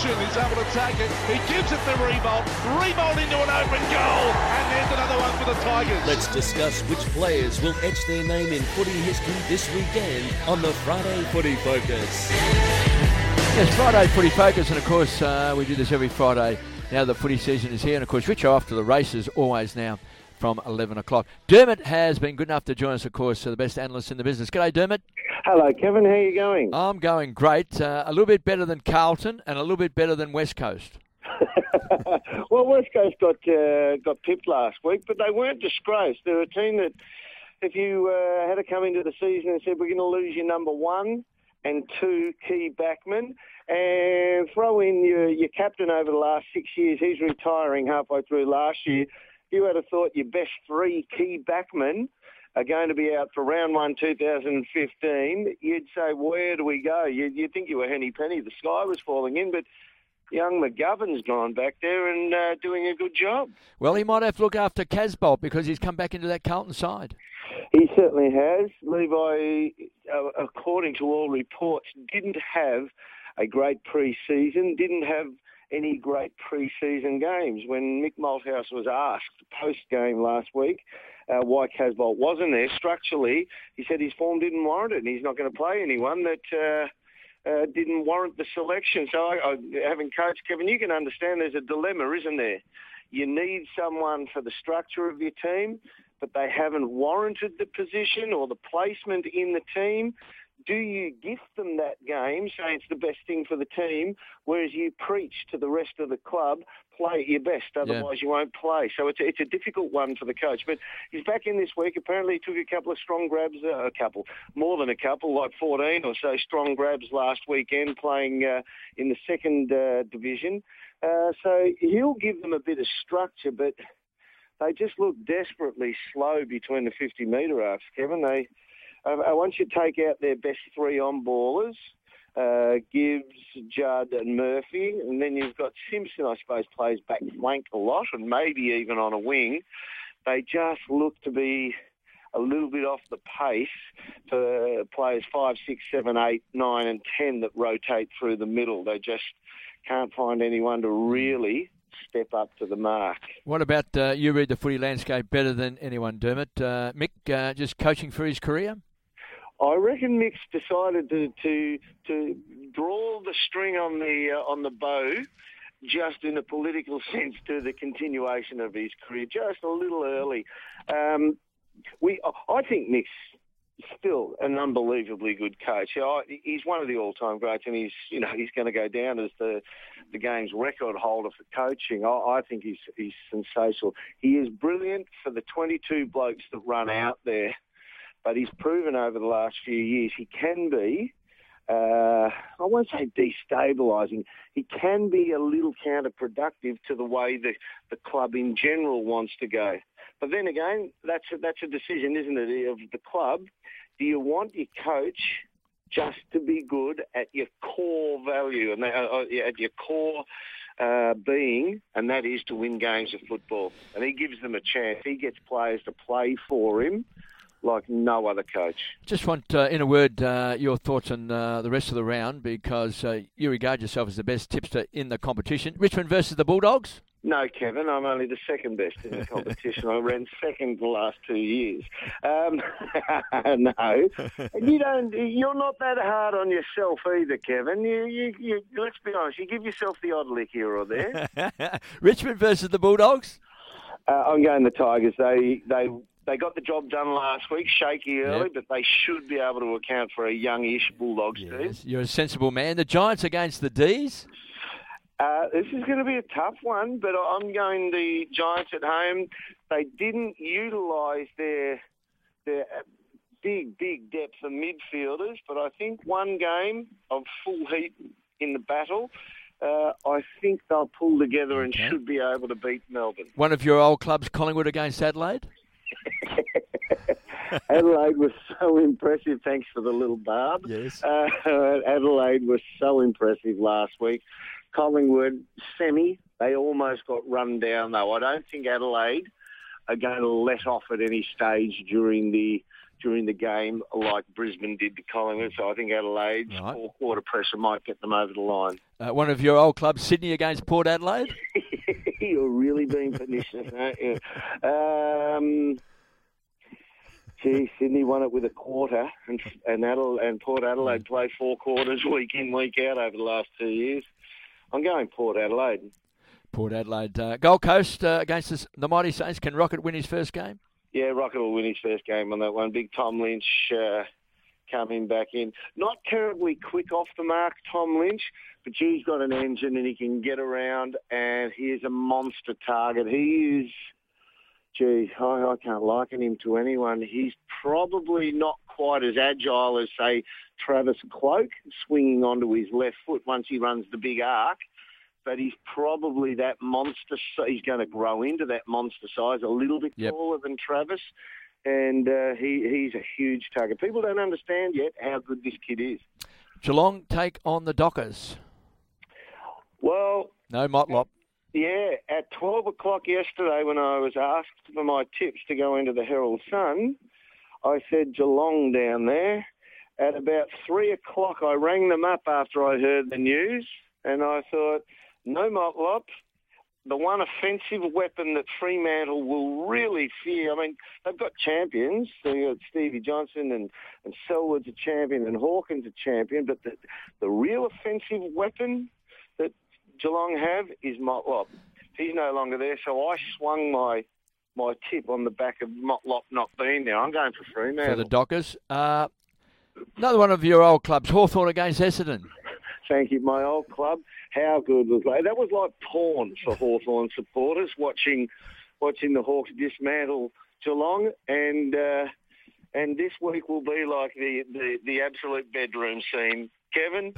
direction. He's able to take it. He gives it to Riebold. Riebold into an open goal. And there's another one for the Tigers. Let's discuss which players will etch their name in footy history this weekend on the Friday Footy Focus. Yes, Friday Footy Focus, and of course we do this every Friday now the footy season is here, and of course Rich are off to the races always now from 11 o'clock. Dermot has been good enough to join us, of course, the best analyst in the business. G'day, Dermot. Hello, Kevin. How are you going? I'm going great. A little bit better than Carlton and a little bit better than West Coast. Well, West Coast got pipped last week, but they weren't disgraced. They're a team that if you had to come into the season and said, we're going to lose your number one and two key backmen, and throw in your captain over the last 6 years, he's retiring halfway through last year, you would have thought your best three key backmen are going to be out for round one 2015, you'd say, where do we go? You'd think you were Henny Penny. The sky was falling in, but young McGovern's gone back there and doing a good job. Well, he might have to look after Casbolt because he's come back into that Carlton side. He certainly has. Levi, according to all reports, didn't have a great pre-season, didn't have any great pre-season games. When Mick Malthouse was asked post-game last week why Casbolt wasn't there, structurally, he said his form didn't warrant it and he's not going to play anyone that didn't warrant the selection. So having coached Kevin, you can understand there's a dilemma, isn't there? You need someone for the structure of your team, but they haven't warranted the position or the placement in the team. Do you gift them that game, say it's the best thing for the team, whereas you preach to the rest of the club, play at your best, otherwise you won't play. So it's a difficult one for the coach. But he's back in this week. Apparently he took a couple of strong grabs, more than a couple, like 14 or so strong grabs last weekend playing in the second division. So he'll give them a bit of structure, but they just look desperately slow between the 50-metre arcs, Kevin. Once you take out their best three on-ballers, Gibbs, Judd and Murphy, and then you've got Simpson, I suppose, plays back flank a lot and maybe even on a wing, they just look to be a little bit off the pace for players 5, 6, 7, 8, 9 and 10 that rotate through the middle. They just can't find anyone to really step up to the mark. What about you read the footy landscape better than anyone, Dermot? Mick just coaching for his career? I reckon Mick's decided to draw the string on the bow just in a political sense to the continuation of his career, just a little early. I think Mick's still an unbelievably good coach. He's one of the all-time greats, and he's going to go down as the game's record holder for coaching. I think he's sensational. He is brilliant for the 22 blokes that run out there, but he's proven over the last few years he can be, I won't say destabilising, he can be a little counterproductive to the way the club in general wants to go. But then again, that's a decision, isn't it, of the club. Do you want your coach just to be good at your core value and at your core being, and that is to win games of football? And he gives them a chance. He gets players to play for him like no other coach. Just want, in a word, your thoughts on the rest of the round, because you regard yourself as the best tipster in the competition. Richmond versus the Bulldogs? No, Kevin, I'm only the second best in the competition. I ran second the last 2 years. No, you're not that hard on yourself either, Kevin. You let's be honest, you give yourself the odd lick here or there. Richmond versus the Bulldogs? I'm going the Tigers. They got the job done last week, shaky early, but they should be able to account for a youngish Bulldogs team. You're a sensible man. The Giants against the D's? This is going to be a tough one, but I'm going the Giants at home. They didn't utilise their big depth of midfielders, but I think one game of full heat in the battle, I think they'll pull together and should be able to beat Melbourne. One of your old clubs, Collingwood against Adelaide? Adelaide was so impressive, thanks for the little barb. Yes. Adelaide was so impressive last week. Collingwood, they almost got run down though. I don't think Adelaide are going to let off at any stage during the game, like Brisbane did to Collingwood. So I think Adelaide's four-quarter pressure might get them over the line. One of your old clubs, Sydney against Port Adelaide? You're really being pernicious, aren't you? Sydney won it with a quarter, and Port Adelaide played 4 quarters week in, week out over the last 2 years. I'm going Port Adelaide. Port Adelaide. Gold Coast against the Mighty Saints. Can Rocket win his first game? Yeah, Rocket will win his first game on that one. Big Tom Lynch coming back in. Not terribly quick off the mark, Tom Lynch, but he's got an engine and he can get around, and he is a monster target. He is, I can't liken him to anyone. He's probably not quite as agile as, say, Travis Cloak, swinging onto his left foot once he runs the big arc. But he's probably that monster. He's going to grow into that monster size, a little bit taller than Travis. And he's a huge target. People don't understand yet how good this kid is. Geelong take on the Dockers. Well... No Motlop. Yeah, at 12 o'clock yesterday when I was asked for my tips to go into the Herald Sun, I said Geelong down there. At about 3 o'clock, I rang them up after I heard the news, and I thought... No Motlop, the one offensive weapon that Fremantle will really fear. I mean, they've got champions. They've got Stevie Johnson and Selwood's a champion and Hawkins a champion. But the real offensive weapon that Geelong have is Motlop. He's no longer there, so I swung my tip on the back of Motlop not being there. I'm going for Fremantle. For the Dockers. Another one of your old clubs, Hawthorn against Essendon. Thank you. My old club. How good was that? That was like porn for Hawthorn supporters, watching the Hawks dismantle Geelong, and this week will be like the absolute bedroom scene, Kevin,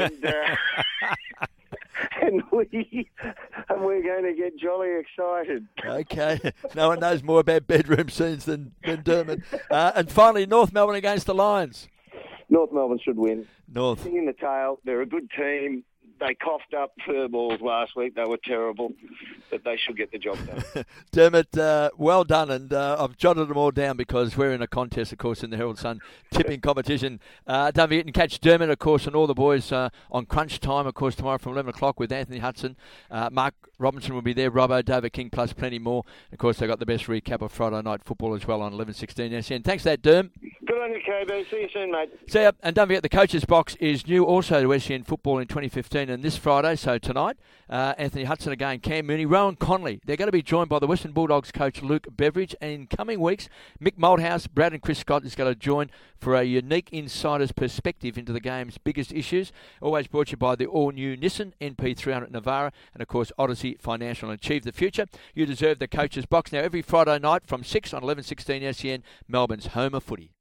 and we're going to get jolly excited. Okay, no one knows more about bedroom scenes than Dermot. And finally, North Melbourne against the Lions. North Melbourne should win. North. In the tail, they're a good team. They coughed up fur balls last week. They were terrible, but they should get the job done. Dermot, well done, and I've jotted them all down because we're in a contest, of course, in the Herald Sun tipping competition. Don't forget, you can catch Dermot, of course, and all the boys on Crunch Time, of course, tomorrow from 11 o'clock with Anthony Hudson. Mark Robinson will be there, Robbo, David King, plus plenty more. Of course, they've got the best recap of Friday night football as well on 11:16 SEN. Thanks for that, Derm. Good on you, KB. See you soon, mate. See ya. And don't forget, the Coach's Box is new also to SEN Football in 2015, and this Friday, so tonight, Anthony Hudson again, Cam Mooney, Rowan Conley. They're going to be joined by the Western Bulldogs coach Luke Beveridge, and in coming weeks, Mick Malthouse, Brad and Chris Scott is going to join for a unique insider's perspective into the game's biggest issues. Always brought to you by the all-new Nissan NP300 Navara and, of course, Odyssey Financial. And achieve the future. You deserve the Coach's Box now every Friday night from 6 on 11:16 SEN, Melbourne's home of footy.